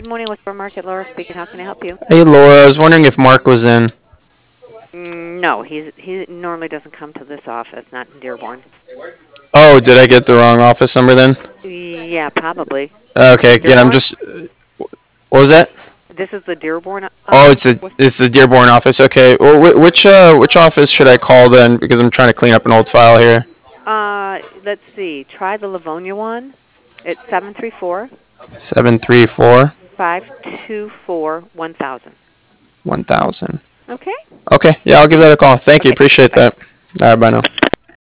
morning, Westboro Market. Laura speaking. How can I help you? Hey Laura, I was wondering if Mark was in. No, he normally doesn't come to this office, not in Dearborn. Oh, did I get the wrong office number then? Yeah, probably. This is Okay, yeah, I'm Dearborn. just. What was that? This is the Dearborn. Oh, West- it's the Dearborn office. Okay, well, which office should I call then? Because I'm trying to clean up an old file here. let's see. Try the Livonia one. It's 734 734 1000. 1000. Okay. Okay, yeah, I'll give that a call. Thank you, Okay. appreciate Bye. that. All right, bye now.